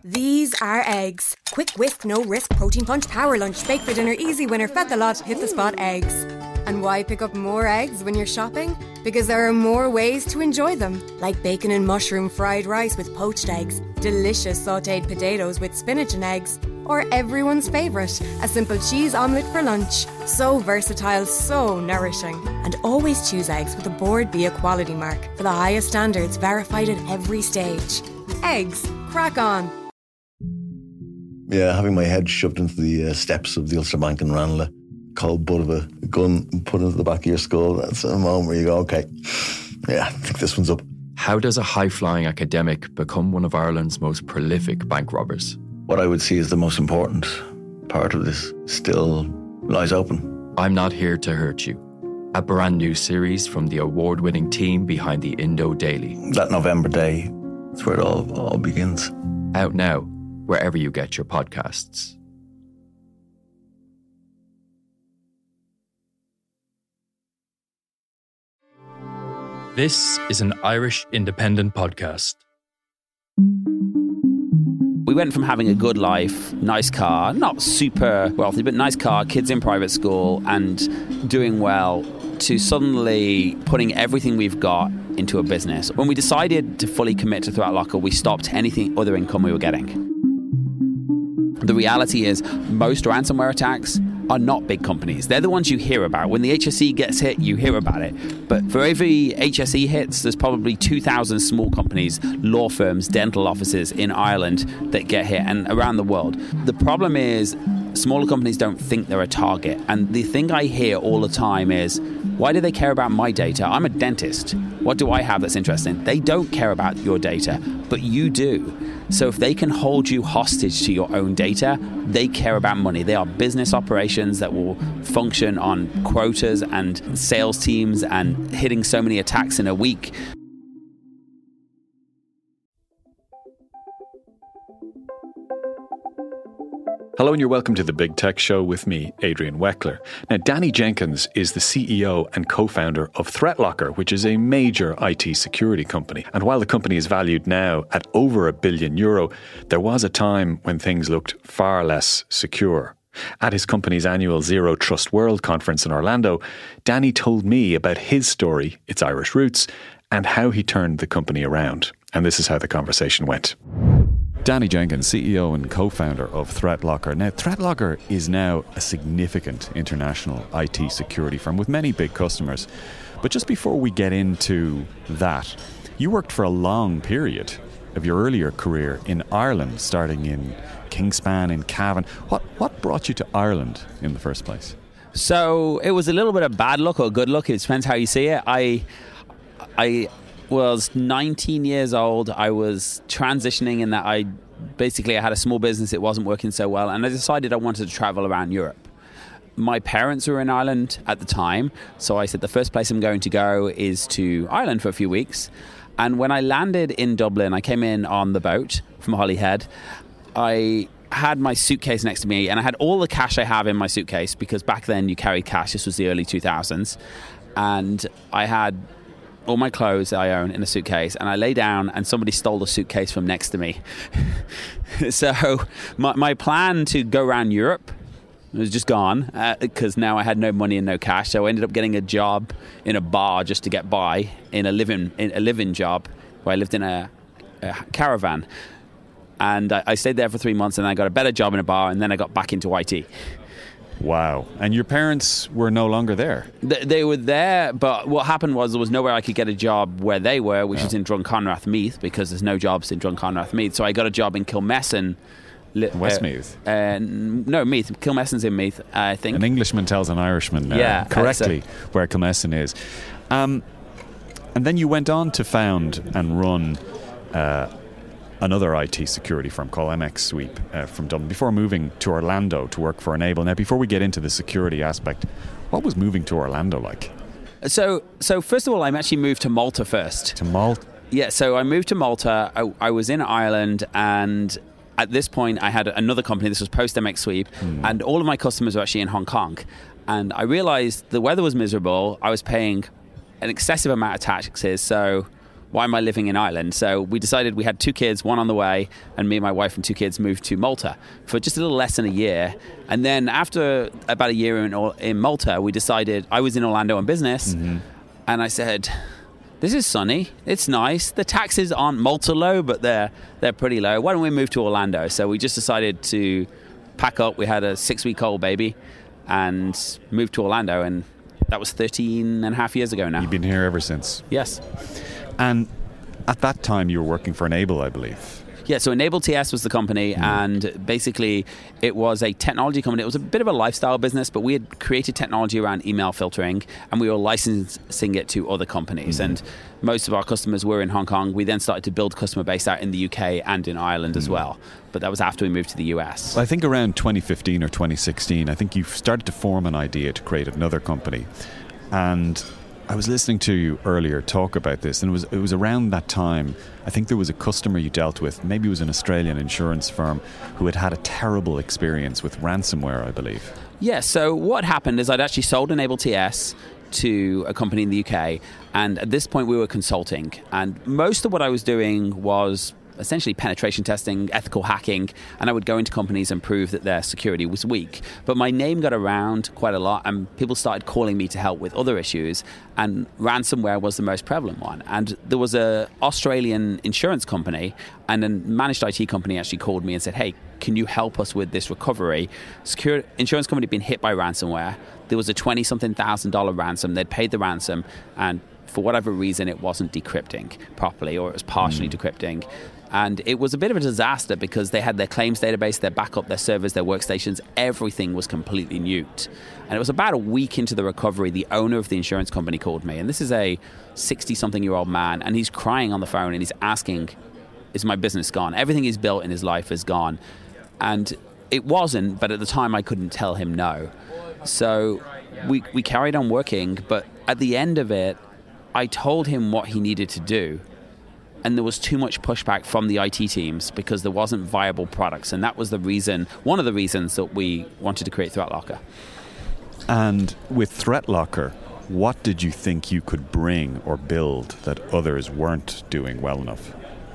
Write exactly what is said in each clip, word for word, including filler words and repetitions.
These are eggs. Quick whisk, no risk, protein punch, power lunch, bake for dinner, easy winner, fed the lot, hit the spot eggs. And why pick up more eggs when you're shopping? Because there are more ways to enjoy them. Like bacon and mushroom fried rice with poached eggs, delicious sautéed potatoes with spinach and eggs, or everyone's favourite, a simple cheese omelette for lunch. So versatile, so nourishing. And always choose eggs with a Board B equality mark for the highest standards, verified at every stage. Eggs. Crack on. Yeah, having my head shoved into the uh, steps of the Ulster Bank in Ranelagh, cold butt of a gun put into the back of your skull, that's a moment where you go, okay, yeah, I think this one's up. How does a high-flying academic become one of Ireland's most prolific bank robbers? What I would see as the most important part of this still lies open. I'm Not Here to Hurt You, a brand new series from the award-winning team behind the Indo Daily. That November day, that's where it all, all begins. Out now, wherever you get your podcasts. This is an Irish independent podcast. We went from having a good life, nice car, not super wealthy, but nice car, kids in private school and doing well, to suddenly putting everything we've got into a business. When we decided to fully commit to ThreatLocker, we stopped anything other income we were getting. The reality is most ransomware attacks are not big companies. They're the ones you hear about. When the H S E gets hit, you hear about it. But for every H S E hits, there's probably two thousand small companies, law firms, dental offices in Ireland that get hit and around the world. The problem is smaller companies don't think they're a target. And the thing I hear all the time is, why do they care about my data? I'm a dentist. What do I have that's interesting? They don't care about your data, but you do. So if they can hold you hostage to your own data, they care about money. They are business operations that will function on quotas and sales teams and hitting so many attacks in a week. Hello and you're welcome to The Big Tech Show with me, Adrian Weckler. Now, Danny Jenkins is the C E O and co-founder of ThreatLocker, which is a major I T security company. And while the company is valued now at over a billion euro, there was a time when things looked far less secure. At his company's annual Zero Trust World conference in Orlando, Danny told me about his story, its Irish roots, and how he turned the company around. And this is how the conversation went. Danny Jenkins, C E O and co-founder of ThreatLocker. Now, ThreatLocker is now a significant international I T security firm with many big customers. But just before we get into that, you worked for a long period of your earlier career in Ireland, starting in Kingspan, in Cavan. What what brought you to Ireland in the first place? So it was a little bit of bad luck or good luck. It depends how you see it. I, I was nineteen years old. I was transitioning in that I basically I had a small business. It wasn't working so well, and I decided I wanted to travel around Europe. My parents were in Ireland at the time, so I said the first place I'm going to go is to Ireland for a few weeks. And when I landed in Dublin, I came in on the boat from Holyhead. I had my suitcase next to me, and I had all the cash I have in my suitcase, because back then you carried cash. This was the early two thousands. And I had all my clothes that I own in a suitcase, and I lay down and somebody stole the suitcase from next to me. So my, my plan to go around Europe was just gone, because uh, now I had no money and no cash. So I ended up getting a job in a bar just to get by, in a living in a living job where I lived in a, a caravan. And I, I stayed there for three months, and I got a better job in a bar, and then I got back into I T. Wow. And your parents were no longer there? They, they were there, but what happened was there was nowhere I could get a job where they were, which yeah. is in Drumconrath Meath, because there's no jobs in Drumconrath Meath. So I got a job in Kilmessan. Westmeath? Uh, uh, no, Meath. Kilmessan's in Meath, I think. An Englishman tells an Irishman uh, yeah, correctly uh, so. where Kilmessan is. Um, and then you went on to found and run uh, another I T security firm called M X Sweep uh, from Dublin, before moving to Orlando to work for Enable. Now, before we get into the security aspect, what was moving to Orlando like? So, so first of all, I actually moved to Malta first. To Malta? Yeah, so I moved to Malta. I, I was in Ireland, and at this point, I had another company. This was post-M X Sweep, hmm. and all of my customers were actually in Hong Kong. And I realized the weather was miserable. I was paying an excessive amount of taxes, so why am I living in Ireland? So we decided we had two kids, one on the way, and me and my wife and two kids moved to Malta for just a little less than a year. And then after about a year in, in Malta, we decided, I was in Orlando on business, mm-hmm. and I said, this is sunny, it's nice. The taxes aren't Malta low, but they're they're pretty low. Why don't we move to Orlando? So we just decided to pack up. We had a six-week-old baby and moved to Orlando, and that was thirteen and a half years ago now. You've been here ever since? Yes. And at that time, you were working for Enable, I believe. Yeah, so Enable T S was the company, mm. and basically it was a technology company. It was a bit of a lifestyle business, but we had created technology around email filtering, and we were licensing it to other companies. Mm. And most of our customers were in Hong Kong. We then started to build customer base out in the U K and in Ireland mm. as well. But that was after we moved to the U S. Well, I think around twenty fifteen or twenty sixteen, I think you started to form an idea to create another company. And I was listening to you earlier talk about this, and it was it was around that time, I think there was a customer you dealt with, maybe it was an Australian insurance firm, who had had a terrible experience with ransomware, I believe. Yeah, so what happened is I'd actually sold Enable T S to a company in the U K, and at this point we were consulting, and most of what I was doing was essentially penetration testing, ethical hacking, and I would go into companies and prove that their security was weak. But my name got around quite a lot, and people started calling me to help with other issues, and ransomware was the most prevalent one. And there was a Australian insurance company, and a managed I T company actually called me and said, hey, can you help us with this recovery? Secure insurance company had been hit by ransomware. There was a twenty-something thousand dollar ransom. They'd paid the ransom, and for whatever reason, it wasn't decrypting properly, or it was partially mm. decrypting. And it was a bit of a disaster because they had their claims database, their backup, their servers, their workstations, everything was completely nuked. And it was about a week into the recovery, the owner of the insurance company called me. And this is a sixty-something-year-old man, and he's crying on the phone, and he's asking, is my business gone? Everything he's built in his life is gone. And it wasn't, but at the time I couldn't tell him no. So we we carried on working, but at the end of it, I told him what he needed to do. And there was too much pushback from the I T teams because there wasn't viable products. And that was the reason, one of the reasons that we wanted to create ThreatLocker. And with ThreatLocker, what did you think you could bring or build that others weren't doing well enough?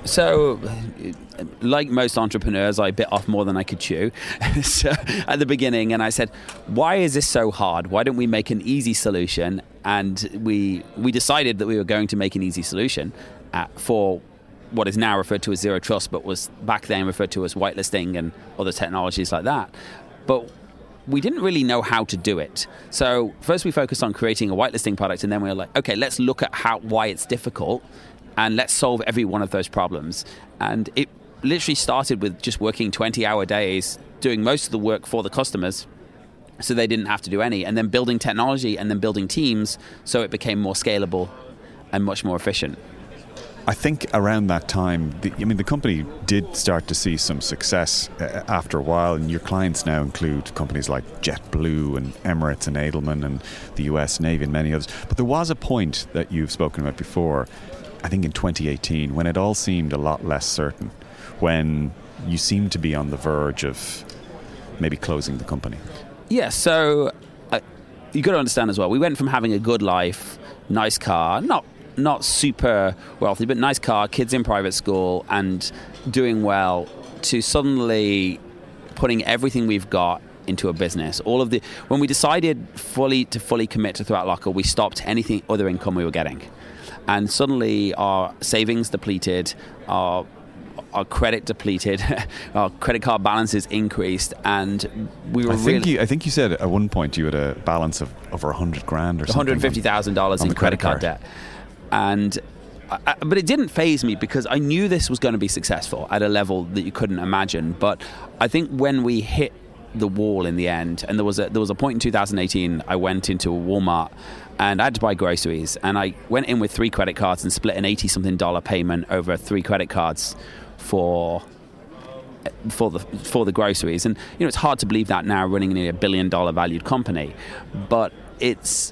So, like most entrepreneurs, I bit off more than I could chew so, at the beginning. And I said, why is this so hard? Why don't we make an easy solution? And we we decided that we were going to make an easy solution uh, for what is now referred to as Zero Trust, but was back then referred to as whitelisting and other technologies like that. But we didn't really know how to do it. So first we focused on creating a whitelisting product, and then we were like, okay, let's look at how why it's difficult, and let's solve every one of those problems. And it literally started with just working twenty-hour days, doing most of the work for the customers, so they didn't have to do any, and then building technology and then building teams so it became more scalable and much more efficient. I think around that time, the, I mean, the company did start to see some success uh, after a while, and your clients now include companies like JetBlue and Emirates and Edelman and the U S Navy and many others. But there was a point that you've spoken about before, I think in twenty eighteen, when it all seemed a lot less certain, when you seemed to be on the verge of maybe closing the company. Yeah, so uh, you got to understand as well, we went from having a good life, nice car, not not super wealthy, but nice car, kids in private school and doing well, to suddenly putting everything we've got into a business. All of the when we decided fully to fully commit to ThreatLocker, we stopped anything other income we were getting. And suddenly our savings depleted, our our credit depleted, our credit card balances increased, and we were I think really... You, I think you said at one point you had a balance of over one hundred grand or something. one hundred fifty thousand dollars in credit card debt. And I, but it didn't faze me because I knew this was going to be successful at a level that you couldn't imagine. But I think when we hit the wall in the end, and there was a there was a point in two thousand eighteen, I went into a Walmart and I had to buy groceries, and I went in with three credit cards and split an eighty something dollar payment over three credit cards for for the for the groceries. And you know, it's hard to believe that now, running nearly a billion dollar valued company, but it's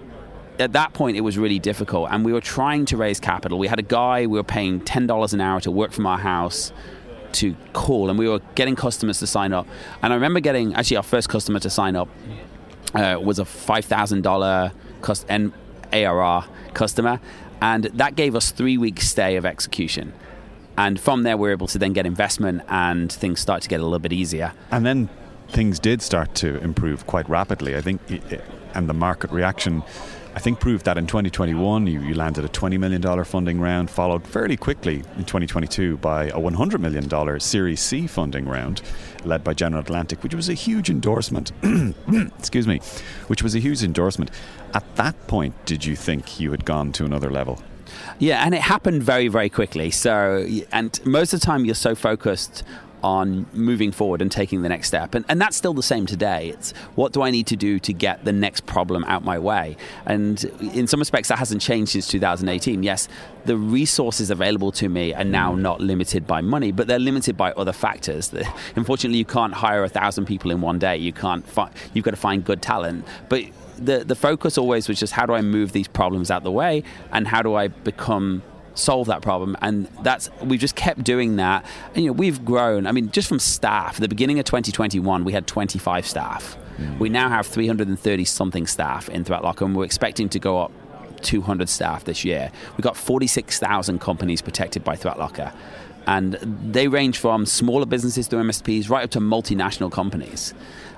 at that point it was really difficult, and we were trying to raise capital. We had a guy we were paying ten dollars an hour to work from our house to call, and we were getting customers to sign up. And I remember getting, actually our first customer to sign up uh, was a five thousand dollars cost and A R R customer, And that gave us three weeks stay of execution. And from there, we were able to then get investment and things start to get a little bit easier. And then things did start to improve quite rapidly, I think, and the market reaction, I think, proved that in twenty twenty-one you, you landed a twenty million dollars funding round, followed fairly quickly in twenty twenty-two by a one hundred million dollars Series C funding round led by General Atlantic, which was a huge endorsement. Excuse me, which was a huge endorsement. At that point, did you think you had gone to another level? Yeah, and it happened very, very quickly. So, and most of the time you're so focused on moving forward and taking the next step. And, and that's still the same today. It's what do I need to do to get the next problem out my way? And in some respects, that hasn't changed since two thousand eighteen. Yes, the resources available to me are now not limited by money, but they're limited by other factors. Unfortunately, you can't hire a thousand people in one day. You can't. Fi- you've got to find good talent. But the the focus always was just how do I move these problems out the way, and how do I become solve that problem. And that's we've just kept doing that. And you know, we've grown. I mean, just from staff, at the beginning of twenty twenty-one, we had twenty-five staff. Mm. We now have three hundred thirty something staff in ThreatLocker, and we're expecting to go up two hundred staff this year. We've got forty-six thousand companies protected by ThreatLocker. And they range from smaller businesses to M S Ps right up to multinational companies.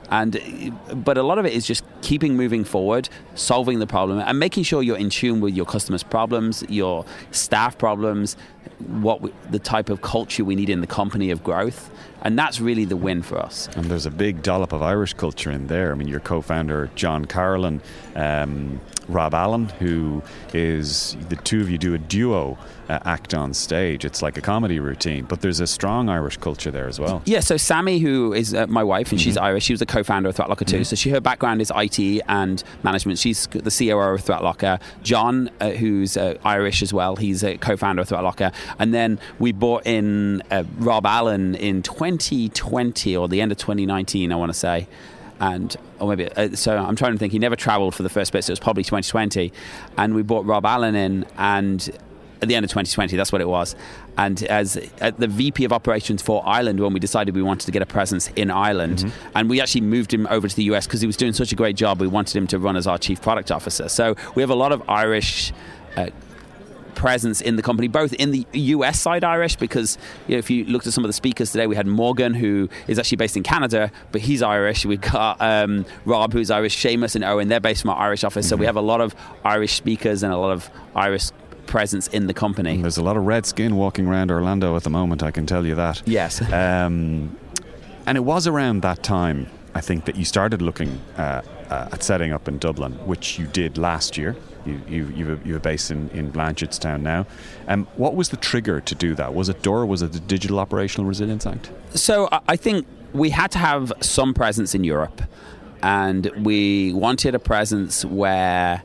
And but a lot of it is just keeping moving forward, solving the problem, and making sure you're in tune with your customers' problems, your staff problems, what we, the type of culture we need in the company of growth. And that's really the win for us. And there's a big dollop of Irish culture in there. I mean, your co-founder, John Carolan, um, Rob Allen, who is, the two of you do a duo uh, act on stage. It's like a comedy routine, but there's a strong Irish culture there as well. Yeah, so Sammy, who is uh, my wife, and mm-hmm. she's Irish, she was the co-founder of ThreatLocker too. Mm-hmm. So she, her background is I T and management. She's the C O O of ThreatLocker. John, uh, who's uh, Irish as well, he's a co-founder of ThreatLocker. And then we brought in uh, Rob Allen in twenty twenty or the end of twenty nineteen, I want to say. And or maybe uh, so I'm trying to think. He never traveled for the first bit, so it was probably twenty twenty. And we brought Rob Allen in, and at the end of twenty twenty, that's what it was. And as at the V P of operations for Ireland, when we decided we wanted to get a presence in Ireland, mm-hmm. and we actually moved him over to the U S because he was doing such a great job. We wanted him to run as our chief product officer. So we have a lot of Irish Uh, presence in the company, both in the U S side Irish, because you know, if you looked at some of the speakers today, we had Morgan, who is actually based in Canada, but he's Irish. We've got um, Rob, who's Irish, Seamus and Owen, they're based from our Irish office. Mm-hmm. So we have a lot of Irish speakers and a lot of Irish presence in the company. And there's a lot of red skin walking around Orlando at the moment, I can tell you that. Yes. Um, and it was around that time, I think, that you started looking uh, uh, at setting up in Dublin, which you did last year. You, you, you, have a, you have a base in, in Blanchardstown now. Um, what was the trigger to do that? Was it D O R A? Was it the Digital Operational Resilience Act? So I think we had to have some presence in Europe, and we wanted a presence where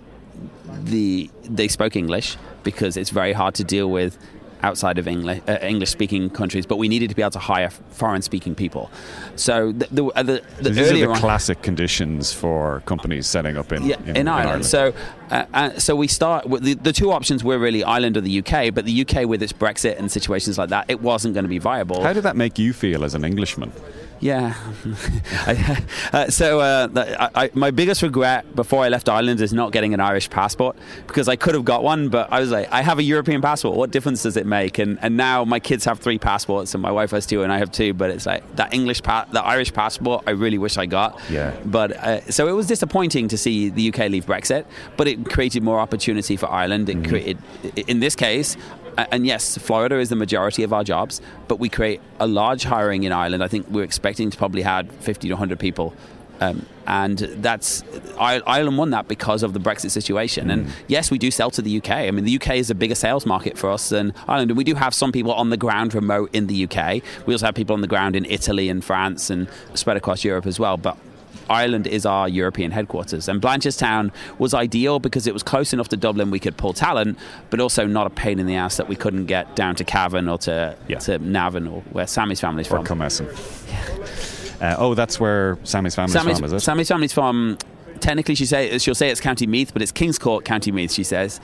the they spoke English, because it's very hard to deal with outside of English, uh, English-speaking countries, but we needed to be able to hire foreign-speaking people. So the, the, uh, the, the so these earlier are the on, classic conditions for companies setting up in, yeah, in, in, Ireland. in Ireland. So, uh, uh, so we start. The, the two options were really Ireland or the U K, but the U K, with its Brexit and situations like that, it wasn't going to be viable. How did that make you feel as an Englishman? Yeah. I, uh, so uh, I, I, my biggest regret before I left Ireland is not getting an Irish passport, because I could have got one, but I was like, I have a European passport. What difference does it make? And and now my kids have three passports, and my wife has two, and I have two. But it's like that English, pa- the Irish passport, I really wish I got. Yeah. But uh, so it was disappointing to see the U K leave Brexit, but it created more opportunity for Ireland. It mm-hmm. created, in this case. And yes, Florida is the majority of our jobs, but we create a large hiring in Ireland. I think we're expecting to probably have fifty to one hundred people. Um, and that's Ireland won that because of the Brexit situation. Mm. And yes, we do sell to the U K. I mean, the U K is a bigger sales market for us than Ireland. And we do have some people on the ground remote in the U K. We also have people on the ground in Italy and France and spread across Europe as well. But Ireland is our European headquarters, and Blanchardstown was ideal because it was close enough to Dublin we could pull talent, but also not a pain in the ass that we couldn't get down to Cavan or to, yeah. to Navan, or where Sammy's family's from. Or Comesson. Uh, oh, that's where Sammy's family's Sammy's, from, is it? Sammy's family's from, technically she say, she'll say it's County Meath, but it's Kingscourt, County Meath, she says.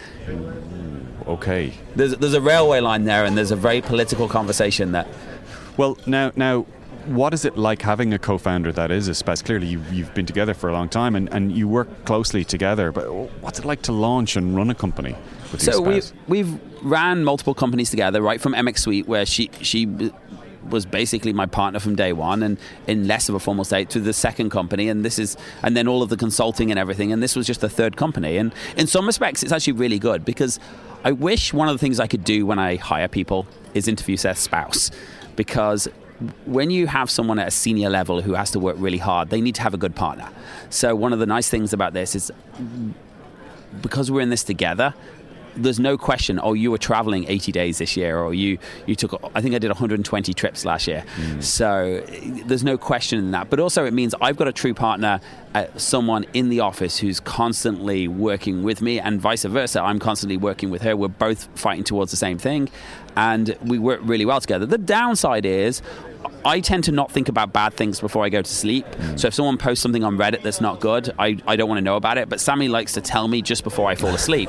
Okay. There's, there's a railway line there, and there's a very political conversation that... Well, now... now what is it like having a co-founder that is a spouse? Clearly, you, you've been together for a long time, and, and you work closely together. But what's it like to launch and run a company with you So we, spouse? we've ran multiple companies together, right from M X Suite, where she she was basically my partner from day one, and in less of a formal state, to the second company, and this is, and then all of the consulting and everything, and this was just the third company. And in some respects, it's actually really good, because I wish one of the things I could do when I hire people is interview their spouse, because when you have someone at a senior level who has to work really hard, they need to have a good partner. So one of the nice things about this is, because we're in this together, there's no question, oh, you were traveling eighty days this year, or you, you took, I think I did one hundred twenty trips last year. Mm. So there's no question in that. But also it means I've got a true partner, uh, someone in the office who's constantly working with me, and vice versa. I'm constantly working with her. We're both fighting towards the same thing, and we work really well together. The downside is I tend to not think about bad things before I go to sleep. Mm. So if someone posts something on Reddit that's not good, I, I don't want to know about it. But Sammy likes to tell me just before I fall asleep.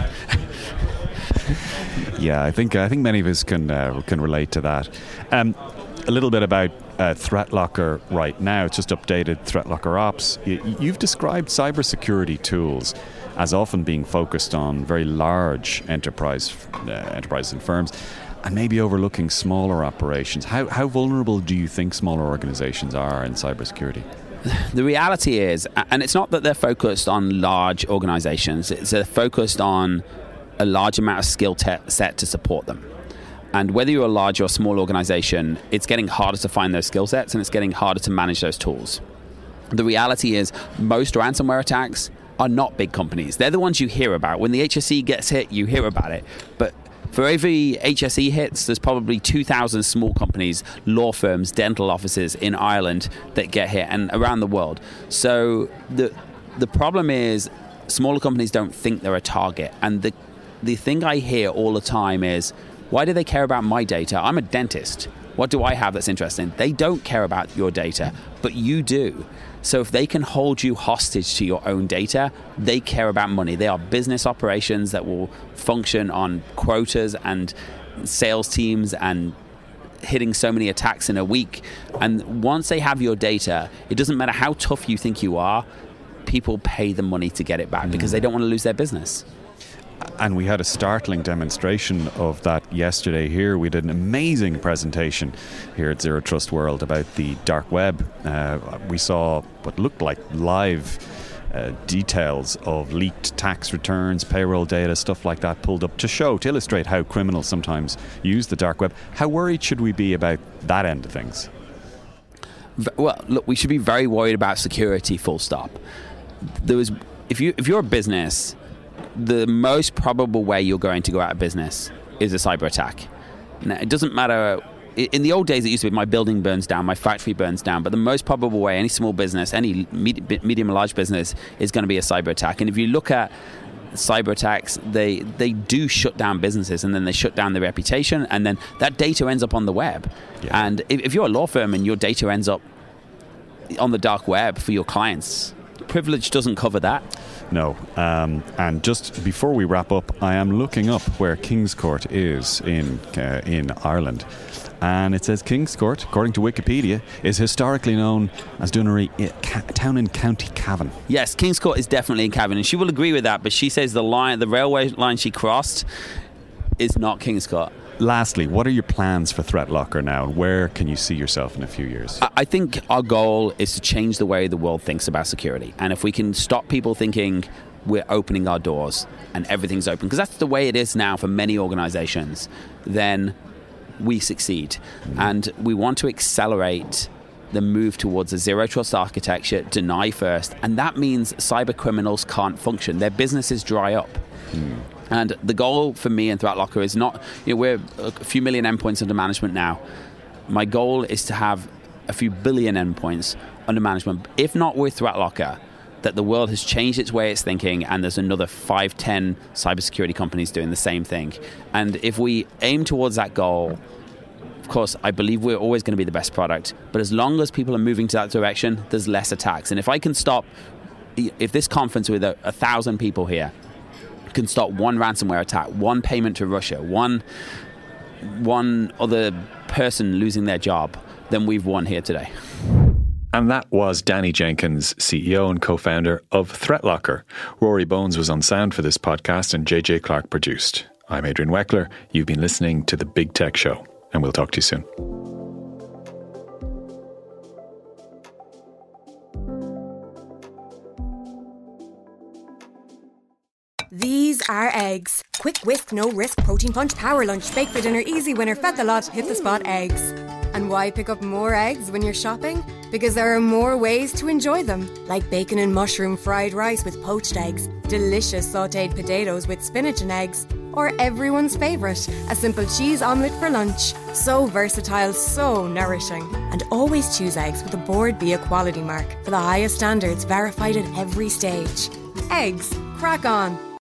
Yeah, I think I think many of us can uh, can relate to that. Um, a little bit about uh, ThreatLocker right now. It's just updated ThreatLocker Ops. Y- you've described cybersecurity tools as often being focused on very large enterprise uh, enterprises and firms, and maybe overlooking smaller operations. How how vulnerable do you think smaller organizations are in cybersecurity? The reality is, and it's not that they're focused on large organizations, it's they're focused on a large amount of skill te- set to support them. And whether you're a large or a small organization, it's getting harder to find those skill sets, and it's getting harder to manage those tools. The reality is, most ransomware attacks are not big companies. They're the ones you hear about. When the H S E gets hit, you hear about it. But for every H S E hits, there's probably two thousand small companies, law firms, dental offices in Ireland that get hit, and around the world. So the the problem is, smaller companies don't think they're a target. And the the thing I hear all the time is, why do they care about my data? I'm a dentist. What do I have that's interesting? They don't care about your data, but you do. So if they can hold you hostage to your own data, they care about money. They are business operations that will function on quotas and sales teams and hitting so many attacks in a week. And once they have your data, it doesn't matter how tough you think you are, people pay the money to get it back mm. because they don't want to lose their business. And we had a startling demonstration of that yesterday here. We did an amazing presentation here at Zero Trust World about the dark web. Uh, we saw what looked like live uh, details of leaked tax returns, payroll data, stuff like that pulled up to show, to illustrate how criminals sometimes use the dark web. How worried should we be about that end of things? Well, look, we should be very worried about security, full stop. There was, if you if you're a business, the most probable way you're going to go out of business is a cyber attack. Now, it doesn't matter. In the old days, it used to be my building burns down, my factory burns down. But the most probable way any small business, any medium or large business, is going to be a cyber attack. And if you look at cyber attacks, they they do shut down businesses, and then they shut down their reputation, and then that data ends up on the web. Yeah. And if, if you're a law firm and your data ends up on the dark web for your clients, privilege doesn't cover that. No. Um, and just before we wrap up, I am looking up where King's Court is in uh, in Ireland. And it says King's Court, according to Wikipedia, is historically known as Dunnery, a town in County Cavan. Yes, King's Court is definitely in Cavan, and she will agree with that, but she says the line, the railway line she crossed is not King's Court. Lastly, what are your plans for ThreatLocker now, and where can you see yourself in a few years? I think our goal is to change the way the world thinks about security. And if we can stop people thinking we're opening our doors and everything's open, because that's the way it is now for many organizations, then we succeed. Mm. And we want to accelerate the move towards a zero trust architecture, deny first. And that means cyber criminals can't function. Their businesses dry up. Mm. And the goal for me and ThreatLocker is not, you know, we're a few million endpoints under management now. My goal is to have a few billion endpoints under management. If not with ThreatLocker, that the world has changed its way it's thinking, and there's another five, ten cybersecurity companies doing the same thing. And if we aim towards that goal, of course, I believe we're always going to be the best product. But as long as people are moving to that direction, there's less attacks. And if I can stop, if this conference with a, a thousand people here can stop one ransomware attack, one payment to Russia, one one other person losing their job, then we've won here today. And that was Danny Jenkins, C E O and co-founder of ThreatLocker. Rory Bones was on sound for this podcast and J J Clark produced. I'm Adrian Weckler. You've been listening to The Big Tech Show, and we'll talk to you soon. These are eggs. Quick whisk, no risk, protein punch, power lunch, bake for dinner, easy winner, fed the lot, hit the spot eggs. And why pick up more eggs when you're shopping? Because there are more ways to enjoy them. Like bacon and mushroom fried rice with poached eggs, delicious sautéed potatoes with spinach and eggs, or everyone's favourite, a simple cheese omelette for lunch. So versatile, so nourishing. And always choose eggs with a Board Bia quality mark for the highest standards verified at every stage. Eggs, crack on.